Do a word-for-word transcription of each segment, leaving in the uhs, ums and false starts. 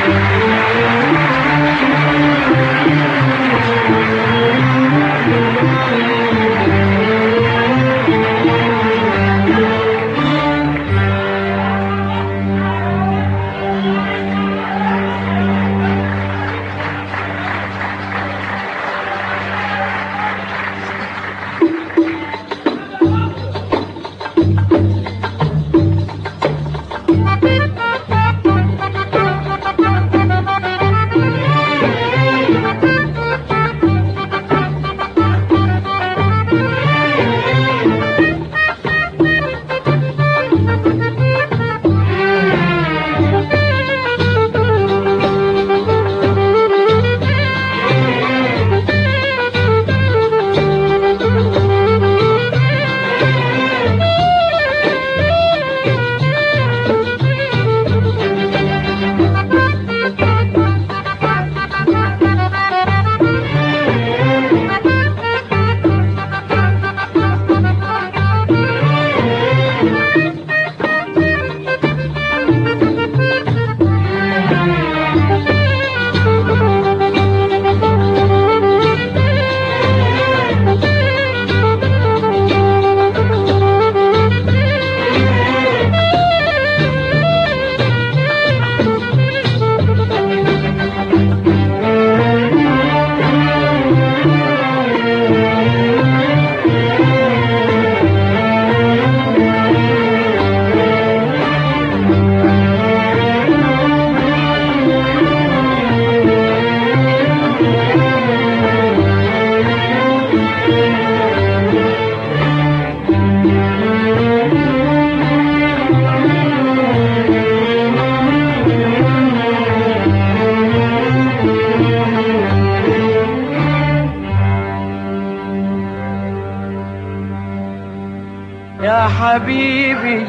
يا حبيبي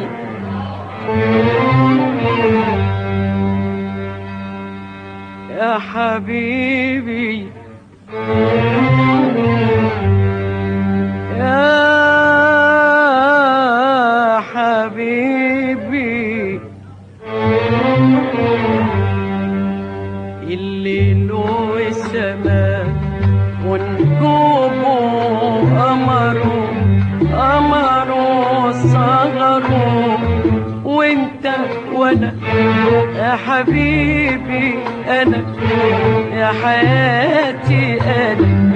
يا حبيبي يا حبيبي الليل والسماء ونجومه قمره قمره صغره وانت وانا يا حبيبي انا يا حياتي انا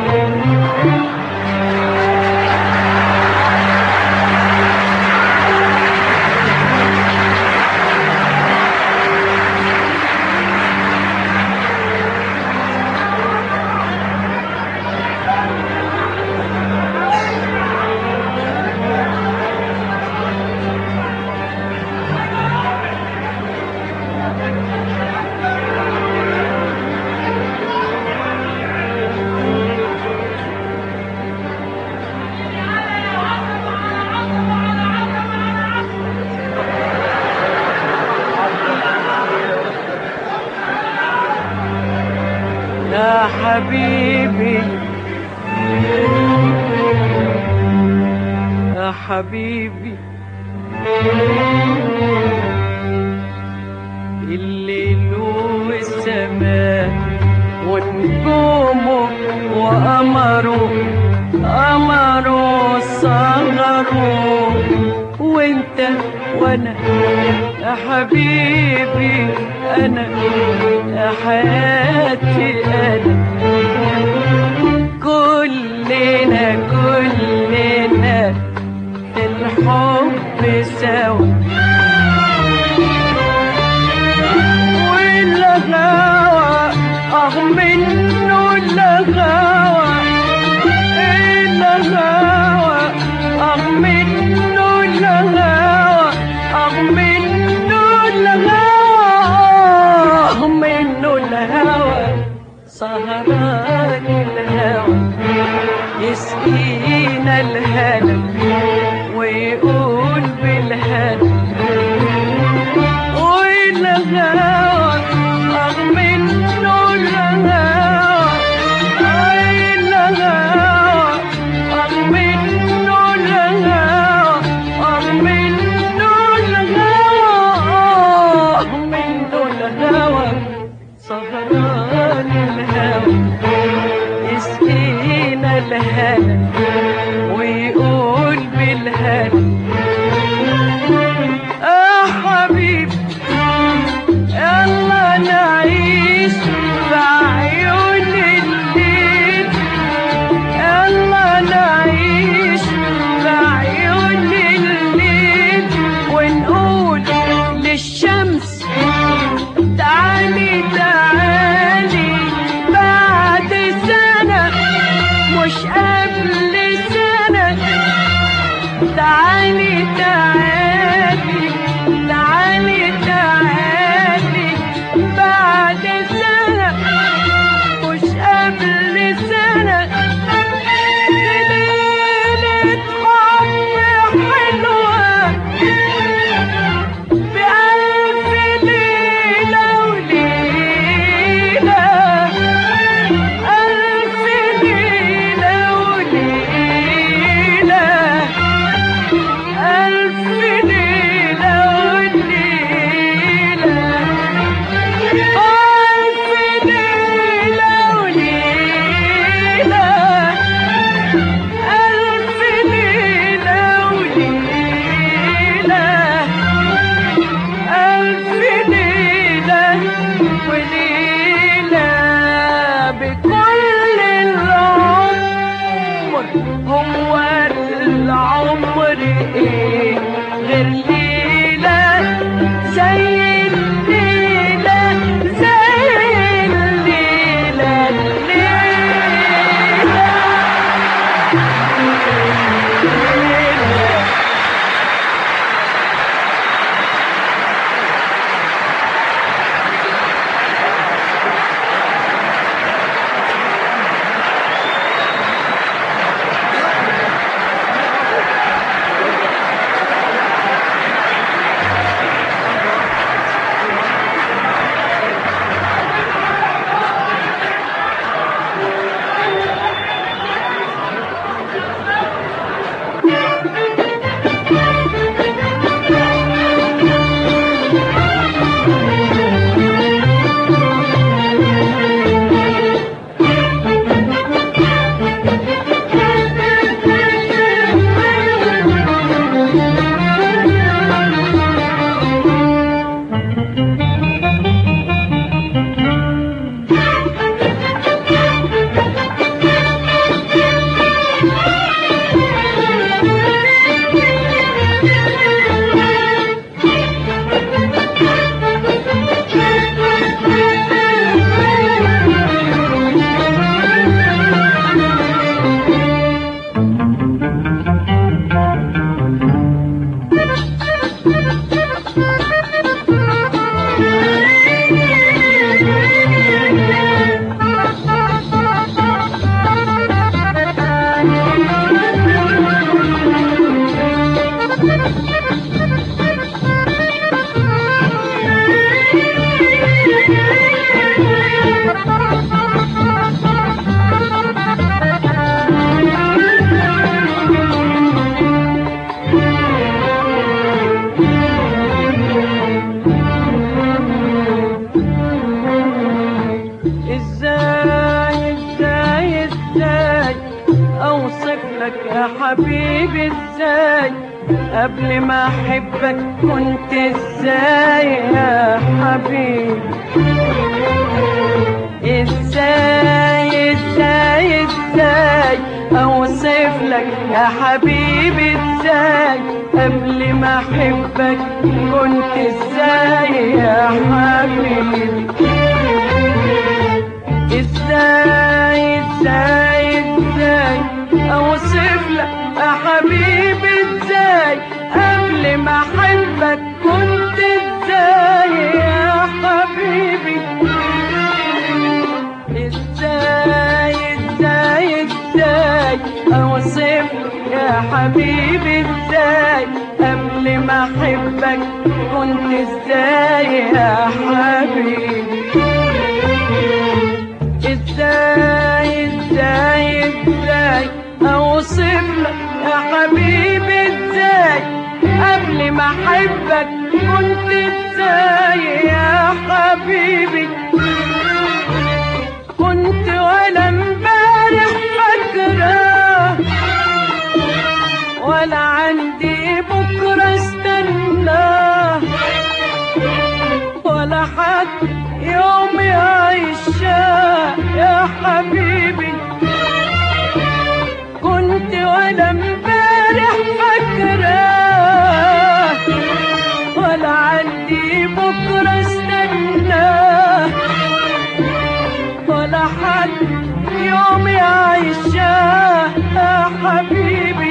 يا حبيبي يا حبيبي الليل والسماء ونجومه وقمره قمره صغره وانت وانا يا حبيبي انا يا حياتي انا كلنا كلنا في الحب سوا والغاوى اه منه الغاوى الغاوى اه منه الغاوى اه منه الغاوى منه الهوى سهران الهوى يسقينا الهنا ويقول بالهنا بالهنا ويقول بالهنا اه حبيبي يلا نعيش في عيون الليل يلا نعيش في عيون الليل ونقول للشمس تعالي تعالي بعد سنة مش قبل سنة تعالي تعالي تعالي تعالي بعد سنة مش قبل سنة ليلة حب حلوة بألف ليلة وليلة ألف ليلة وليلة ألف ليلة وليلة ألف ليلة وليلة ألف ليلة وليلة ألف ليلة وليلة بكل العمر هو العمر ايه غير ليلة زي الليلة زي الليلة الليلة يا حبيبي ازاي قبل ما احبك كنت ازاي يا حبيبي ازاي ازاي ازاي اوصف لك يا حبيبي ازاي قبل ما احبك كنت ازاي يا حبيبي ازاي ازاي ازاي اوصف لك يا حبيبي ازاي قبل ما احبك كنت ازاي يا حبيبي ازاي ازاي ازاي اوصف لك يا حبيبي ازاي قبل ما احبك كنت ازاي يا حبيبي ازاي ازاي ازاي اوصف لك يا حبيبي ازاي قبل ما احبك كنت ازاي يا حبيبي كنت ولا امبارح فاكره يوم عيشاه يا حبيبي، كنت ولا امبارح فاكراه، ولا عندي بكره استناه، ولا حد يوم عيشاه يا حبيبي.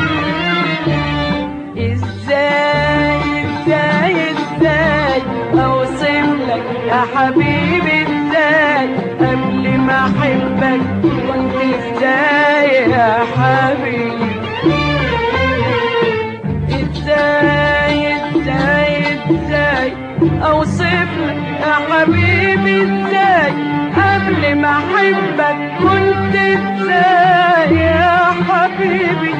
ازاي ازاي ازاي اوصف لك يا حبيبي، ازاي قبل ما احبك كنت ازاي يا حبيبي. ازاي ازاي ازاي اوصف لك يا حبيبي، ازاي قبل ما احبك كنت ازاي يا حبيبي.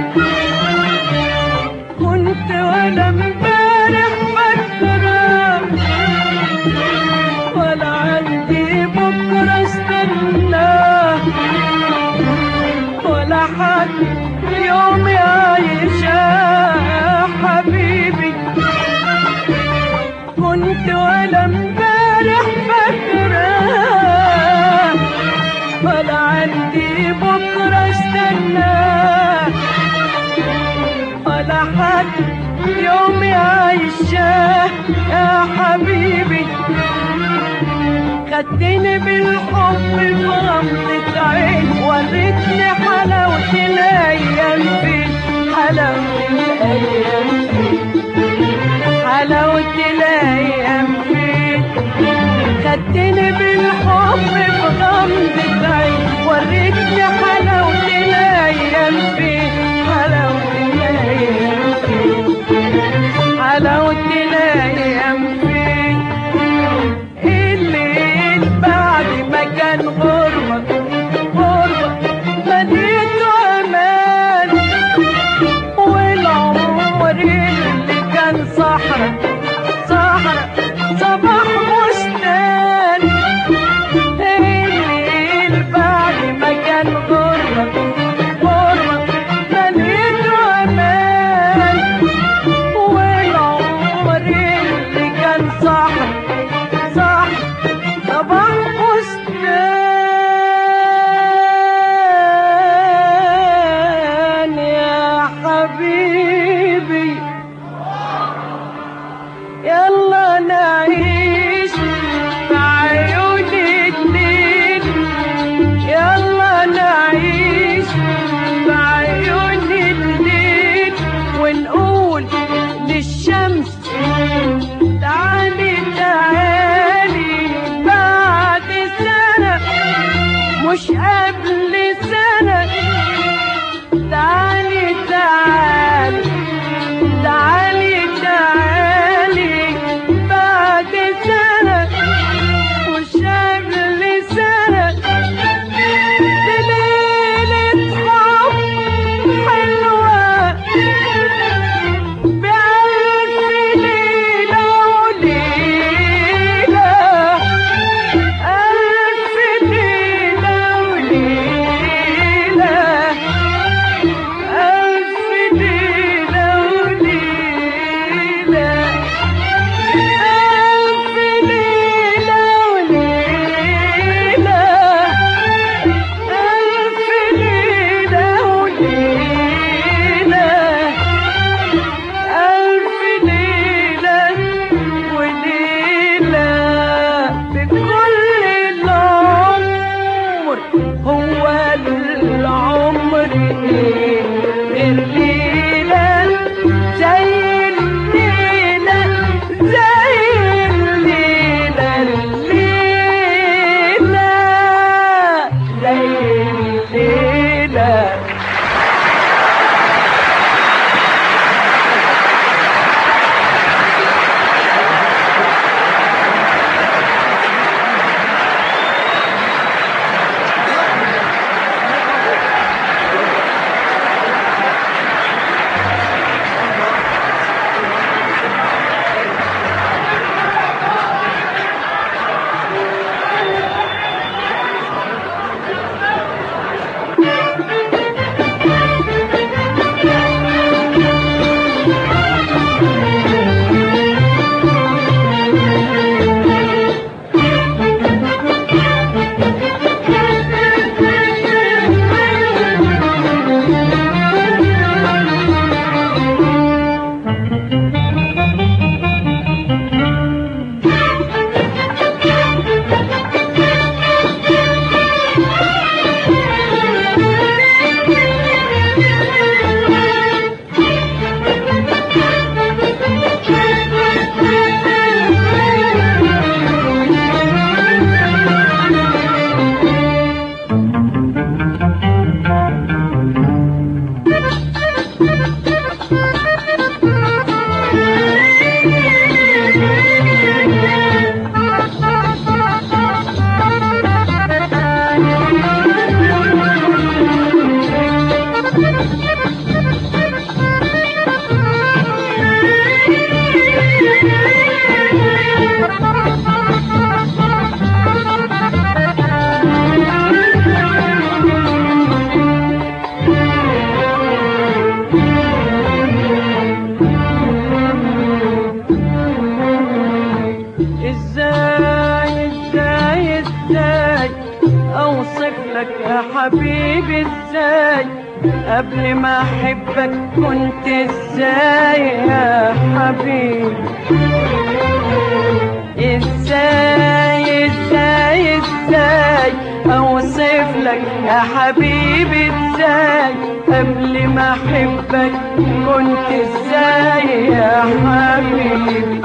كنت ولا امبارح فاكرة، ولا عندي بكرة استناه، ولا حد يوم عايشاه يا حبيبي. كنت ولا امبارح فاكرة، ولا عندي بكرة استناه، ولا حد يوم عايشاه يا حبيبي. خدتني بالحب بغمضة عين، وريتني حلاوة الأيام فين، حلاوة الأيام فين، حلاوة الأيام فين. خدتني بالحب بغمضة عين، وريتني حلاوة الأيام فين، حلاوة الأيام فين، حلاوة الأيام فين. الليل بعد ما كان غربة غربة مديته أمان، والعمر اللي كان صحرا صحرا صباح بستان. الليل بعد ما كان غربة ازاي اوصف لك يا حبيبي ازاي قبل ما احبك كنت ازاي يا حبيبي ازاي ازاي ازاي اوصف لك يا حبيبي ازاي قبل ما احبك كنت ازاي يا حبيبي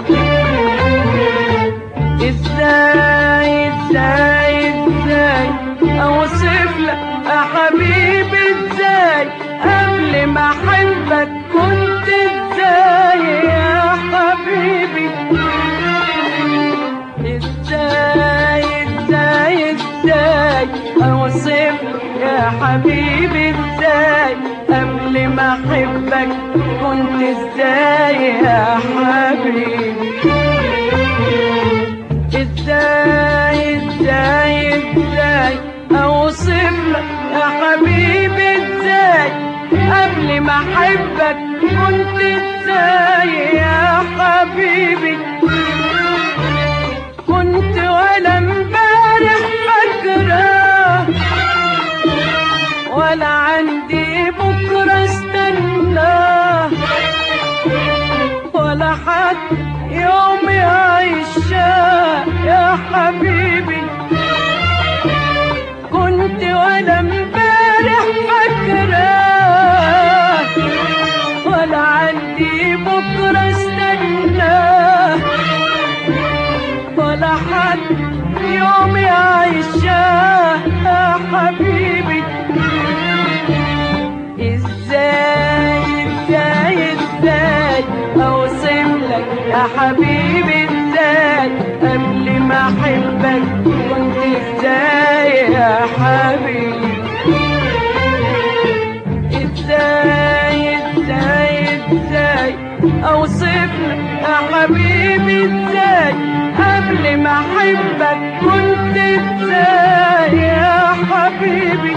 ازاي ازاي ازاي اوصف لك يا حبيبي ازاي قبل ما احبك كنت ازاي يا حبيبي ازاي ازاي ازاي اوصف يا حبيبي ازاي قبل ما احبك كنت ازاي يا حبيبي ازاي ازاي ازاي اوصف لك يا حبيبي ازاي قبل ما احبك كنت ازاي يا حبيبي كنت ولا امبارح فاكره ولا عندي بكره استناه ولا حد يوم يعيشها يا حبيبي كنت ولا امبارح فاكره ولا عندي بكره استناه ولا حد يوم يعيشها يا حبيبي ازاي ازاي ازاي اوصف لك يا حبيبي ازاي قبل ما احبك كنت ازاي يا حبيبي ازاي ازاي ازاي اوصف لك يا حبيبي ازاي قبل ما احبك كنت ازاي يا حبيبي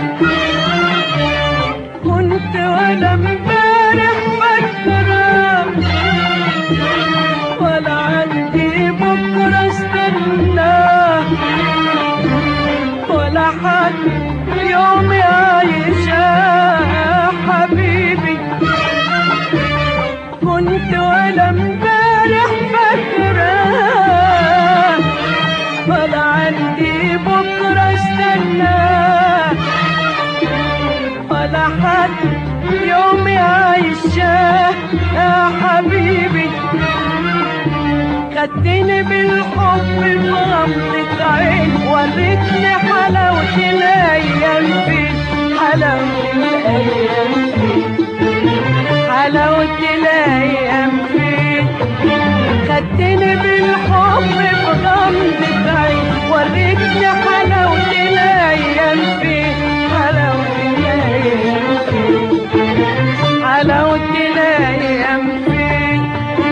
كنت ولا امبارح فاكره ولا عندي بكره استناه ولا حد يوم يعيشها يا حبيبي كنت ولا امبارح فاكره ولا عندي بكره استناه ولا حد يوم يعيشها يا حبيبي خدتني بالحب بغمضة عين وريتني حلاوة الأيام فين حلاوة الأيام فين حلاوة الأيام فين خدتني بالحب بغمضة عين وريتني حلاوة الأيام فين حلاوة الأيام فين حلاوة الأيام فين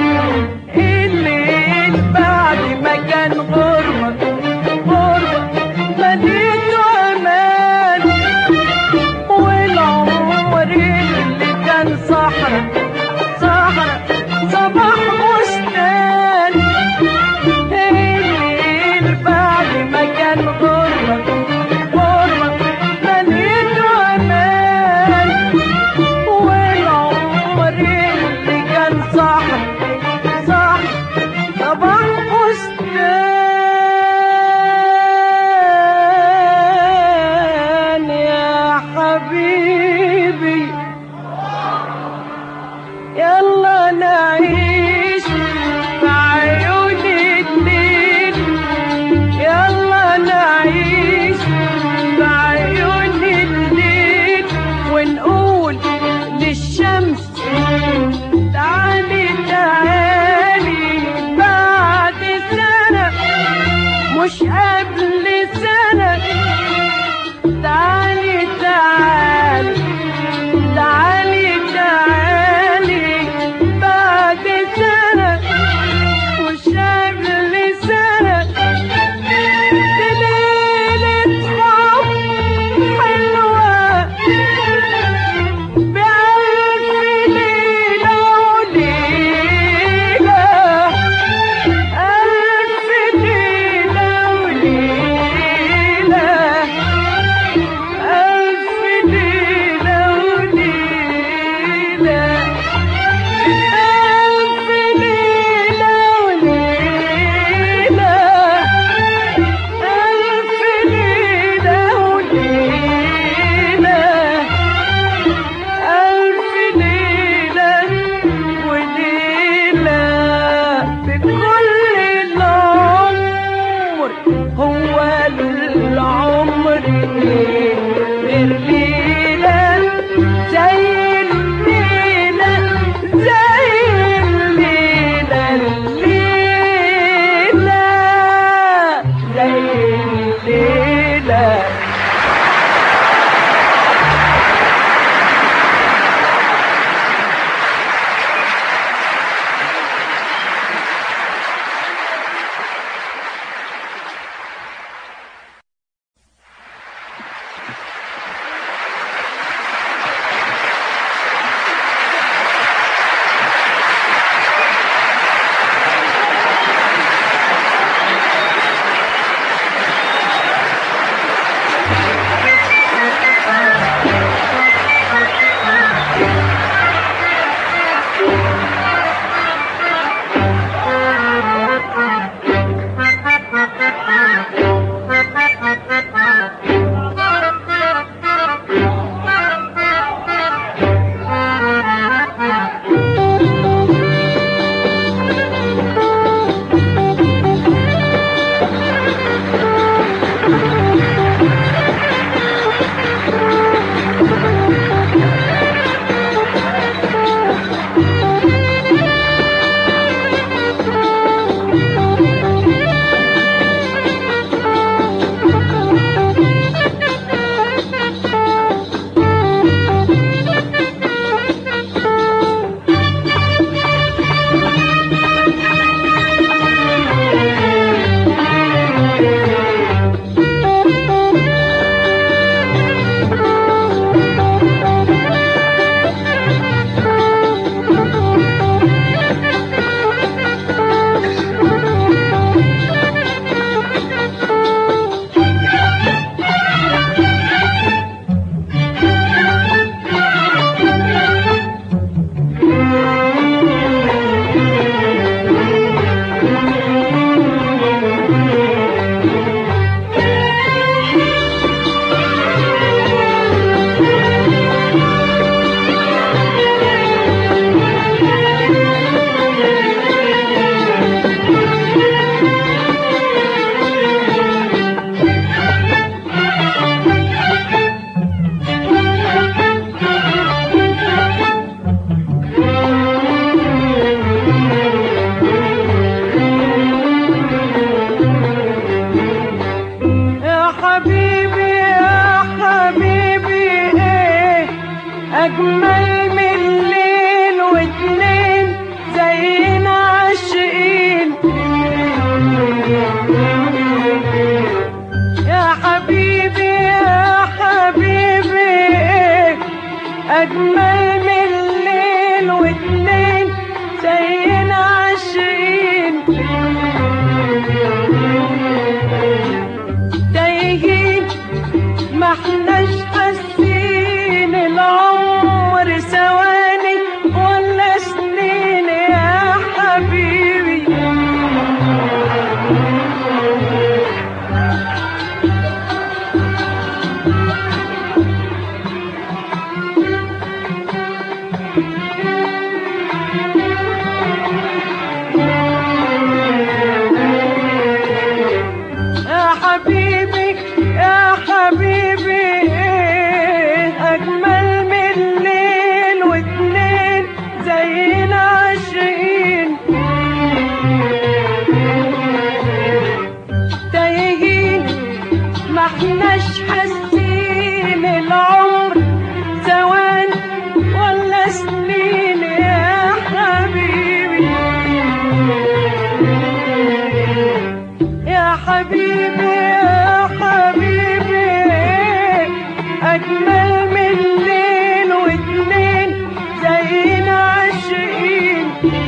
الليل بعد ما كان غربة غربة مدينته أمان والعمر اللي كان صحرا صحرا صباح بستان الليل بعد ما كان غربة غير ليلة زي الليلة زي الليلة الليلة زي الليلة. أجمل من ليل واتنين زينا عاشقين يا حبيبي يا حبيبي. أجمل من ليل واتنين زينا عاشقين تايهين ما احناش حاسين العمر ثواني ولا سنين يا حبيبي. يا حبيبي يا حبيبي أجمل من ليل واتنين زينا عاشقين تايهين ما احناش حاسين العمر ثواني ولا سنين يا حبيبي. يا حبيبي يا حبيبي أجمل من ليل واتنين زينا عاشقين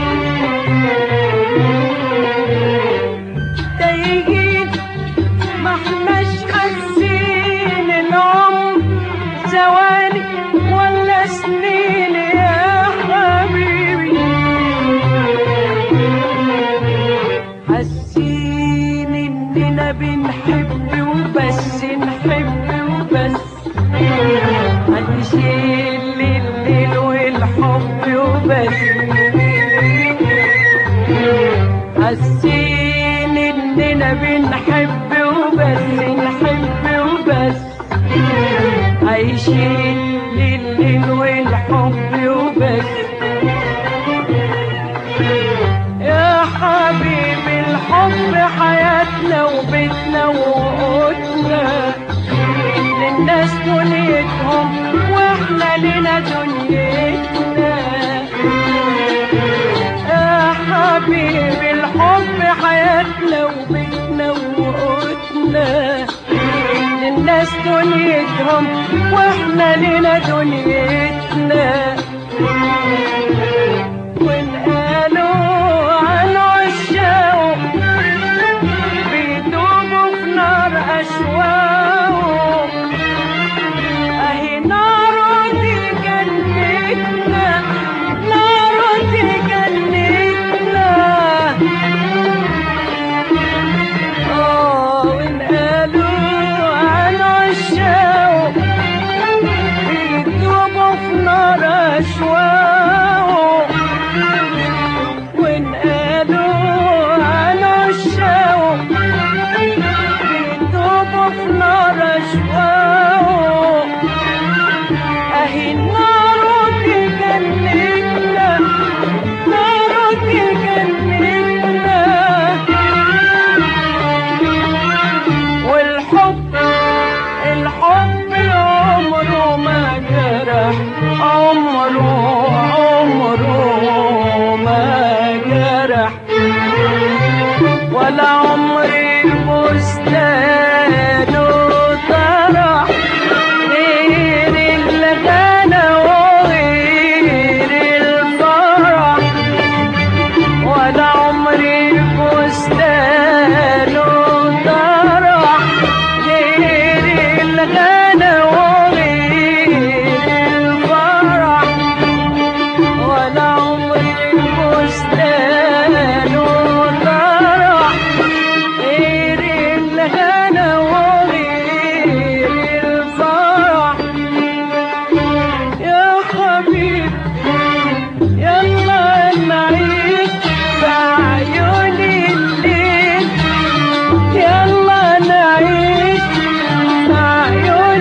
تايهين ما احناش حاسين العمر ثواني ولا سنين يا حبيبي. حاسين إننا بنحب وبس نحب وبس هنشيل الليل والحب وبس. حاسين إننا بنحب وبس نحب وبس للناس دنيتهم واحنا لنا دنيتنا. يا حبيبي الحب حياتنا وبيتنا وقوتنا، للناس دنيتهم واحنا لنا دنيتنا. وإن قالوا عن عشاق بيدوبوا في نار أشواق، أهي ناره دي جنتنا، ناره دي جنتنا. آه وإن قالوا عن عشاق بيدوبوا في نار أشواق، وإن قالوا عن عشاق بيدوبوا في نار أشواق، أهي النار دي جنتنا، نار دي جنتنا. والحب الحب عمره ما جرح، عمره عمره ما جرح، ولا عمري بستان طرح غير الغنى وغير الفرح، ولا عمري بستان طرح غير الغنى وغير الفرح، ولا عمري بستان طرح غير الغنى وغير الفرح. يا حبيبي يلا نعيش بعيون الليل، يلا نعيش بعيون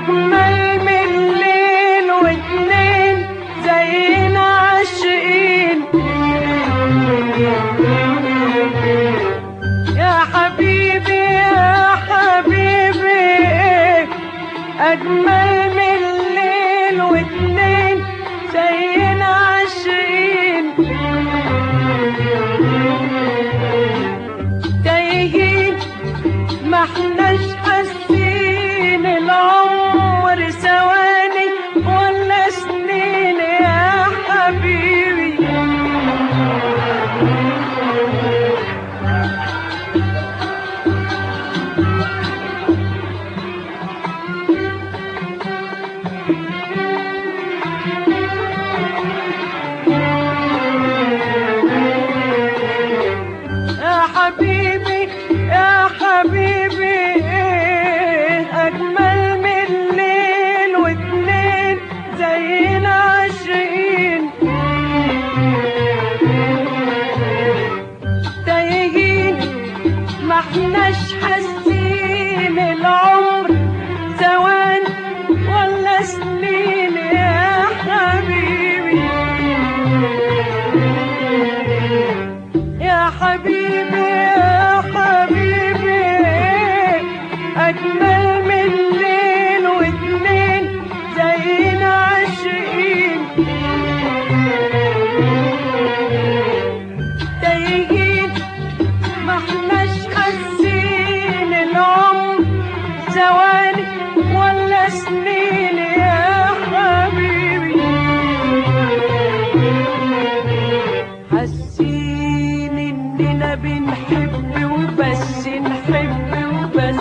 أجمل من ليل واتنين زينا عاشقين. يا حبيبي يا حبيبي أجمل من ليل واتنين زينا عاشقين. تايهين ما احناش حاسين العمر ثواني ولا سنين يا حبيبي. يا حبيبي يا حبيبي أجمل من ليل واتنين زينا عاشقين. تايهين ما احناش حاسين العمر ثواني ولا سنين يا حبيبي. يا حبيبي يا حبيبي أجمل من ليل واتنين زينا عاشقين. تايهين ما احناش حاسين العمر ثواني ولا سنين يا حبيبي. حاسين إننا بنحب وبس نحب وبس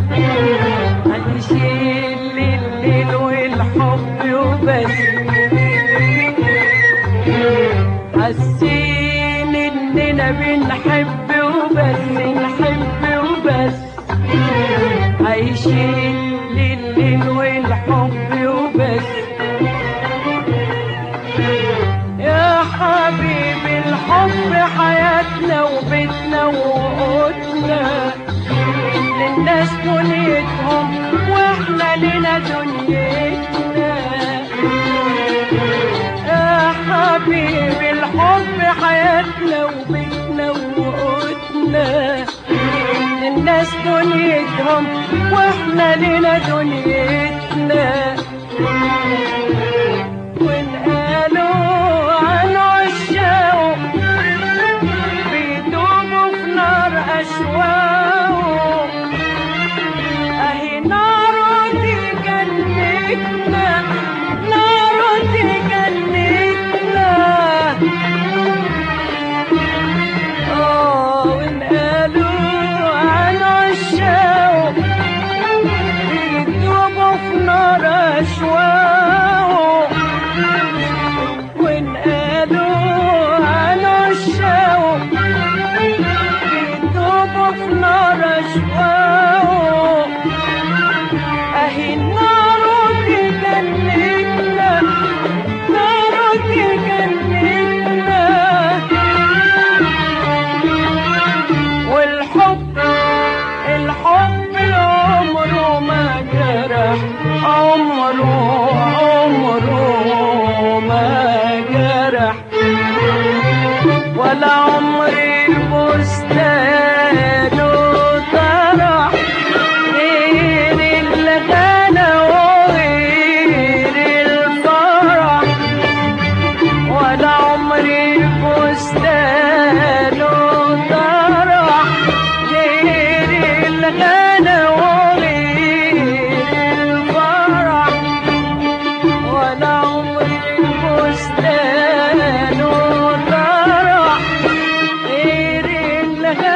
هنشيل الليل والحب وبس. حاسين إننا بنحب وبس نحب وبس هيشيل الليل والحب وبس. يا حبيبي الحب حياتنا وبيتنا وقوتنا للناس دنيتهم واحنا لنا دنيتنا. يا حبيبي الحب حياتنا وبيتنا وقوتنا للناس دنيتهم واحنا لنا دنيتنا. ونقالوا عن عشاقه بيدوبوا في نار أشواقه أهي ناره دي جنتنا ناره دي جنتنا. اه ونقالوا عن عشاقه بيدوبوا في نار أشواقه ونقالوا عن عشاقه بيدوبوا في نار أشواقه أهي ناره دي جنتنا ناره دي جنتنا. والحب الحب عمره ما جرح عمره عمره ما جرح ولا عمري البستان طرح غير الغنى وغير الفرح. ولا عمري البستان طرح غير الغنى وغير الفرح. ولا عمري البستان طرح غير الغنى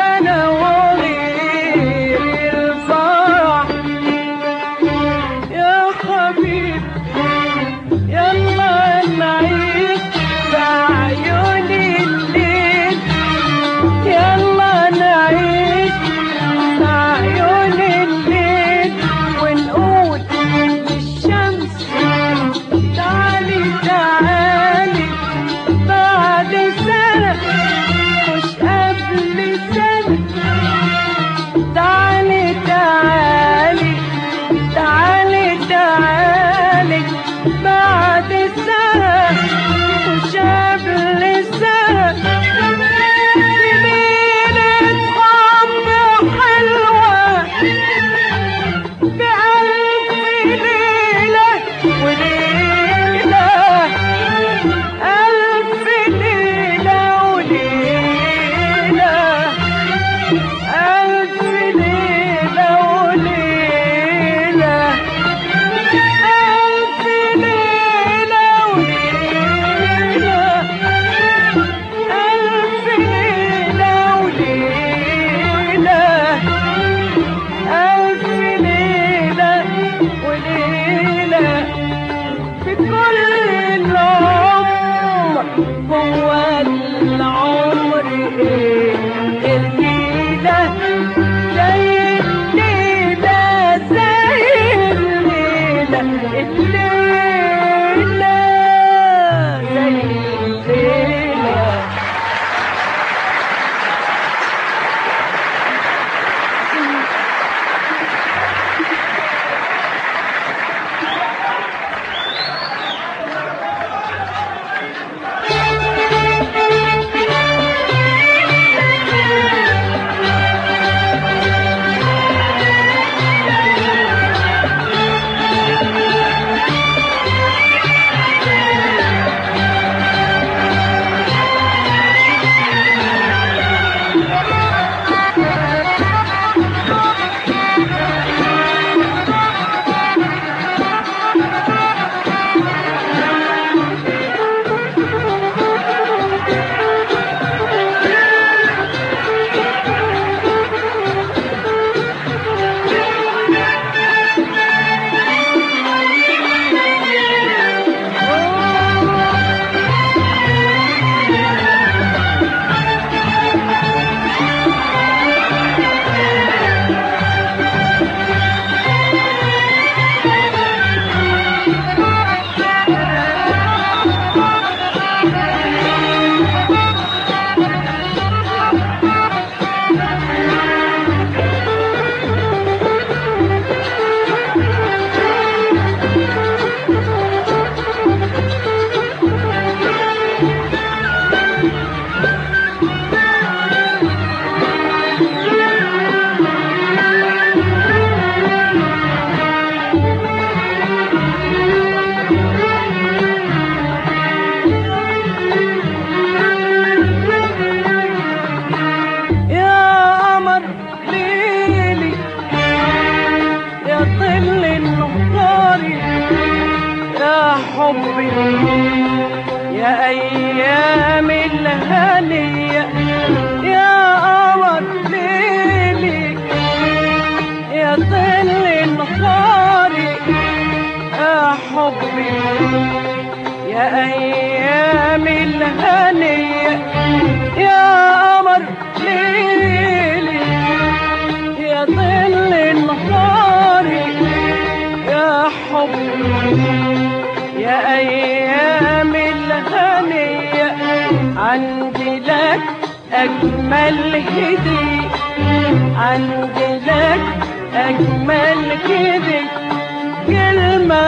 حبي يا أيام الهنية يا قمر ليلي يا ظل نهاري يا حبي يا أيام الهنية يا قمر ليلي يا ظل نهاري يا حبي يا أيام الهنية عندي لك أجمل هدية عندي لك أجمل هدية كلمة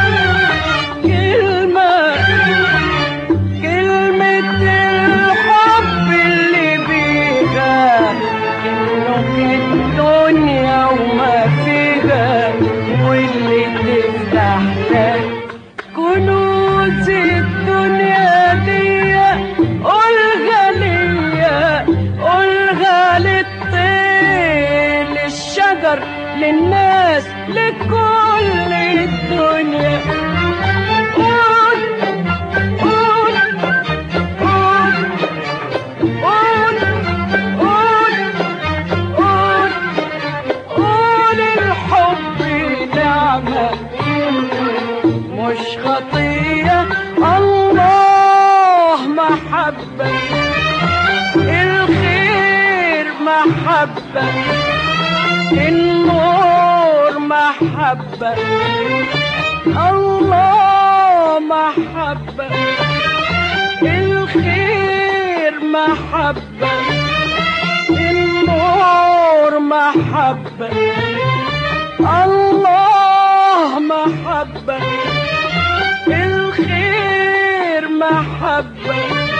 كلمة كلمة الحب اللي بيها إنه الدنيا وما فيها واللي تفتح لك كنوز الدنيا دي قولها ليا قولها للطير للشجر للناس لكل الدنيا قول قول قول قول قول قول قول الحب نعمة مش خطية الله محبة الخير محبة النور محبة الله محبة الخير محبة النور محبة الله محبة الخير محبة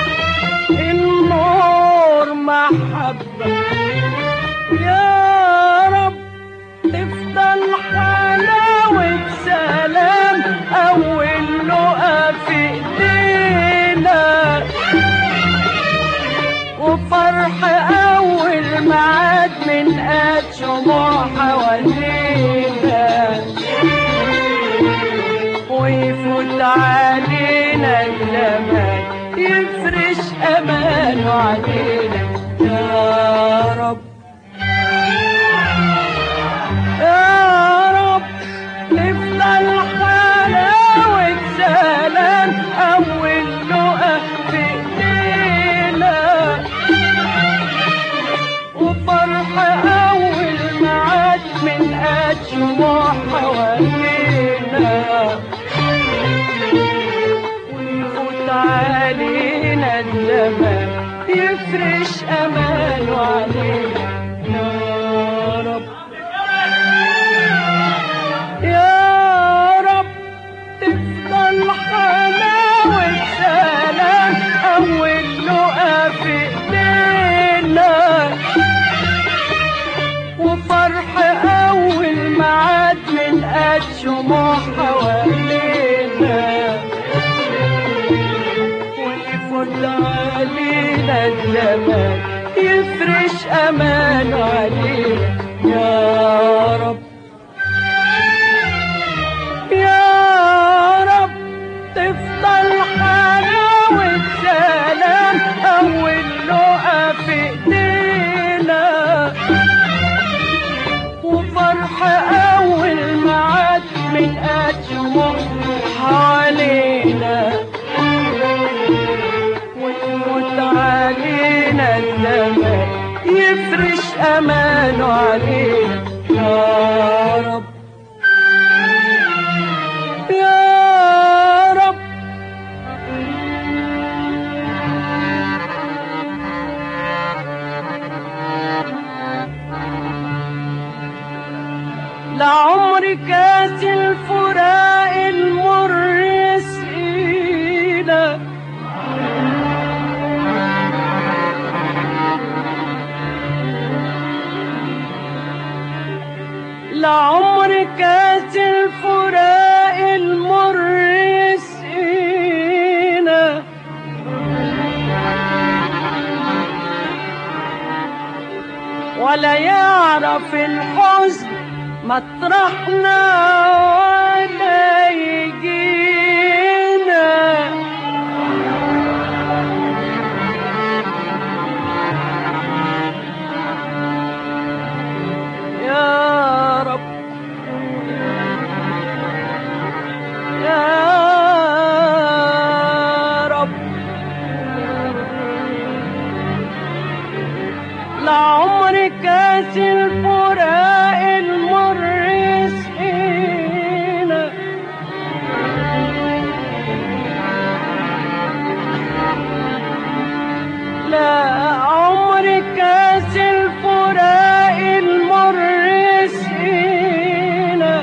النور محبة يا رب تفضل حلاوة سلام أول لقا في إيدينا وفرح أول معاد من قد شموع حوالينا ويفوت علينا الزمان يفرش أمانه علينا يا رب يا رب نفضل حلاوة سلام أول لقا في إيدينا وفرح أول معاد من قد شموع حوالينا ويفوت علينا الزمان يفرش أمانه علينا يا رب يا رب تفضل حلاوة سلام أول لقا في إيدينا وفرح أول معاد من قد شموع حوالينا ويفوت علينا الزمان يفرش أمانه علينا يا رب يا رب تفضل حلاوة سلام أول لقا في إيدينا وفرح أول معاد من قد شموع حوالينا ويفوت علينا الزمان يفرش أمانه علينا يا رب يا رب لعمر كاس الفراق المر يسقينا لعمر كاس الفراق المر يسقينا ولا يعرف الحزن مطرحنا ولا يجينا لعمر كاس الفراق المر يسقينا، لا عمر كاس الفراق المر يسقينا،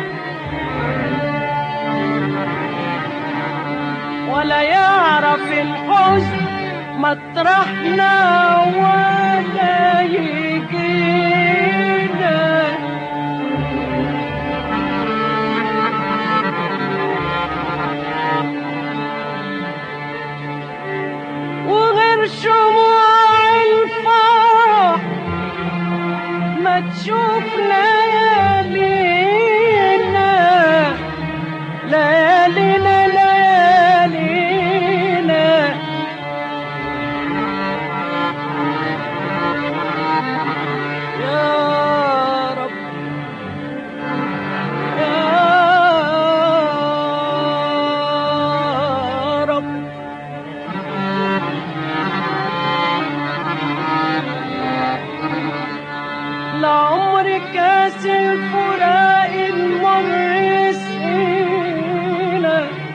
ولا يعرف الحزن مطرحنا ولا يجينا. وغير شموع الفرح ما تشوف ليالينا، ليالينا ليالينا. يا رب يا رب لعمر كاس الفراق المر يسقينا،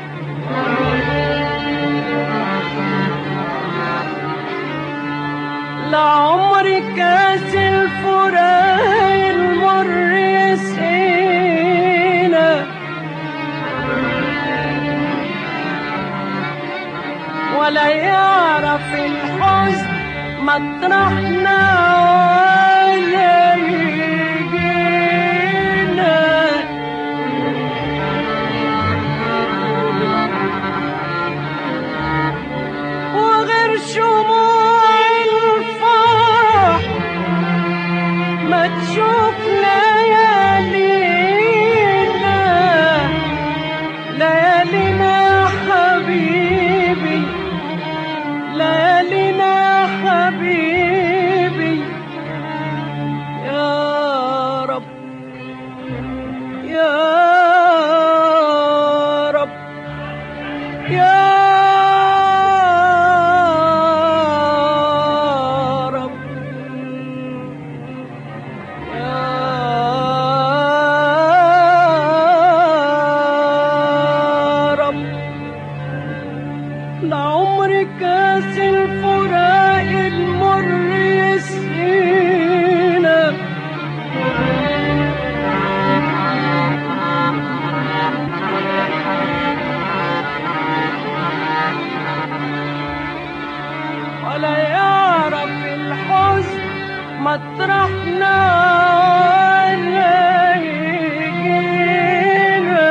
لعمر كاس الفراق المر يسقينا، ولا يعرف الحزن مطرحنا ولا يجينا. وغير شموع الفرح ما تشوف ليالينا، ليالينا حبيبي، ليالينا حبيبي. يا رب يا رب يا رب يا رب لعمر كاس الفراق المر يسقينا، ولا يعرف الحزن مطرحنا ولا يجينا.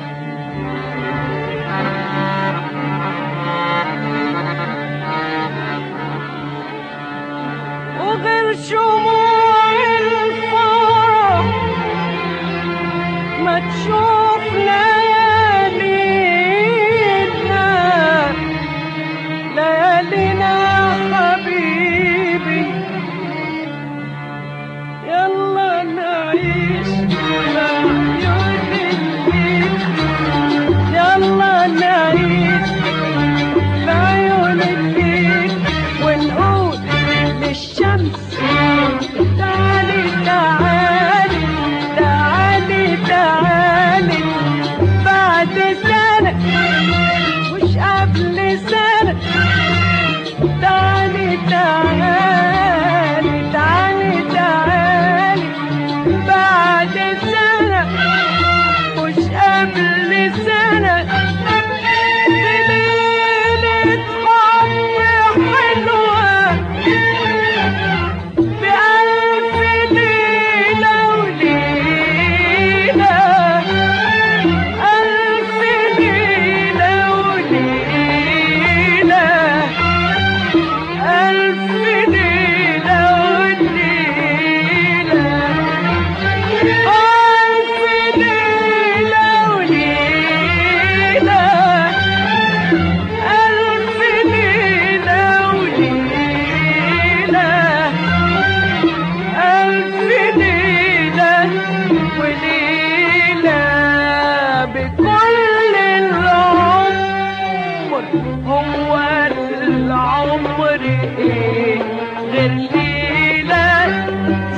وغير شموع الفرح ما تشوف ليالينا، ليالينا حبيبي. يلا نعيش بعيون الليل، يلا نعيش بعيون الليل، ونقول للشمس تعالي تعالي تعالي تعالي. بعد سنة مش قبل سنة، تعالي تعالي تعالي تعالي. بعد سنة مش قبل سنة، بليلة حب حلوة بألف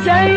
زي